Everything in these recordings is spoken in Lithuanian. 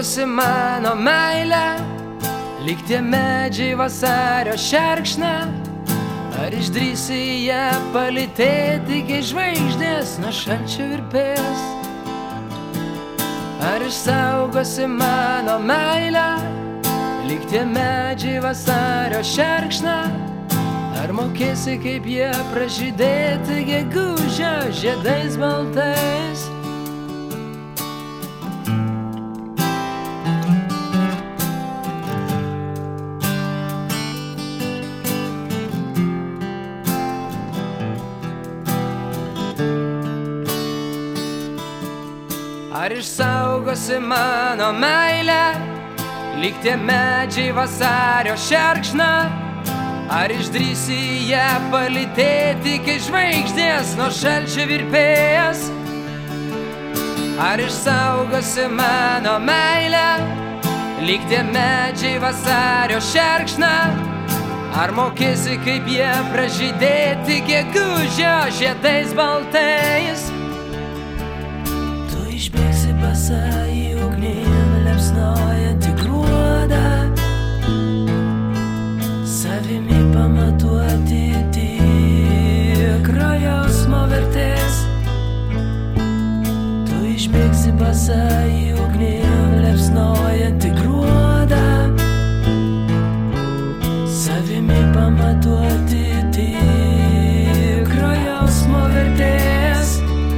išsaugosi mano meilę, lyg tie medžiai vasario šerkšną? Ar išdrįsi ją palytėti, kai žvaigždės nuo šalčio virpės? Ar išsaugosi mano meilę, lyg tie medžiai vasario šerkšną? Ar mokėsi, kaip jie pražydėti gegužę žiedais baltais? Ar išsaugosi mano meilę, lyg tie medžiai vasario šerkšną? Ar išdrįsi ją palytėti, kai žvaigždės nuo šalčio virpės? Ar išsaugosi mano meilę, lyg tie medžiai vasario šerkšną? Ar mokėsi, kaip jie pražydėti gegužę žiedais baltais? Tu išbėgsi basa į ugnį, liepsnojantį gruodą, savimi pamatuoti tikrą jausmo vertės. Tu išbėgsi basa į ugnį, liepsnojantį gruodą, savimi pamatuoti tikrą jausmo vertės.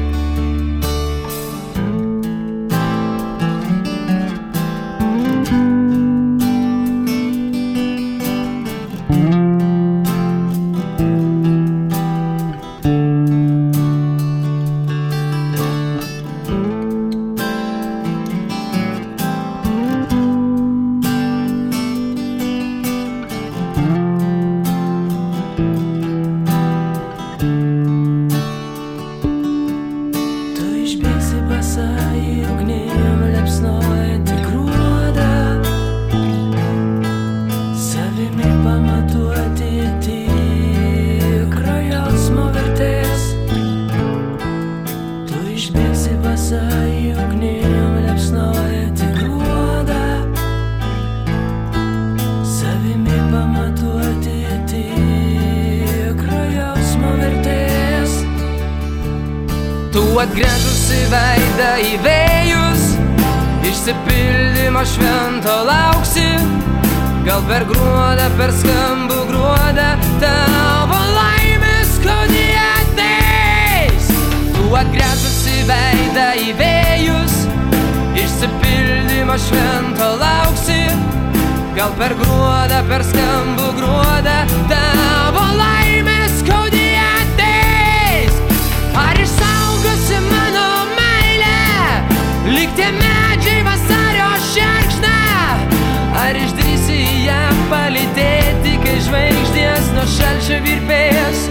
Tu atgręžusi veidą į vėjus, išsipildymo švento lauksi. Gal per gruodą, per skambų gruodą, tavo laimės skaudi ateis. Tu atgręžusi veidą į vėjus, išsipildymo švento lauksi. Gal per gruodą, per skambų gruodą, tavo laimės skaudi ateis. Ar išsaugosi mano meilę, lyg tie medžiai vasario šerkšną? Ar išdrįsi ją palytėti, kai žvaigždės nuo šalčio virpės?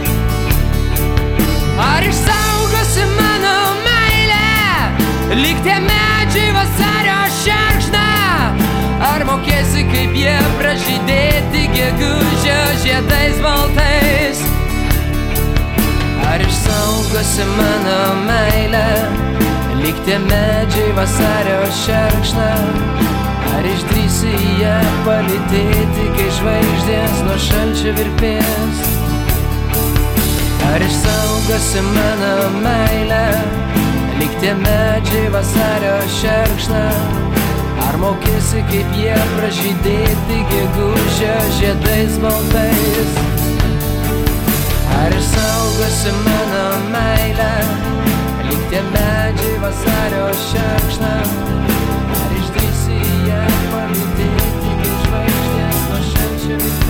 Ar išsaugosi mano meilę, lyg tie medžiai vasario šerkšną? Ar mokėsi, kaip jie pražydėti gegužę žiedais baltais? Ar išsaugosi mano meilę, lyg tie medžiai vasario šerkšną? Ar išdrįsi ją palytėti, kai žvaigždės nuo šalčio virpės? Ar išsaugosi mano meilę, lyg tie medžiai vasario šerkšną? Ar mokėsi, kaip jie pražydėti gegužę žiedais baltais? Ar išsaugosi mano meilę, lyg tie medžiai vasario šerkšną? Ar išdrįsi ją palytėti, kai žvaigždės nuo šalčio virpės?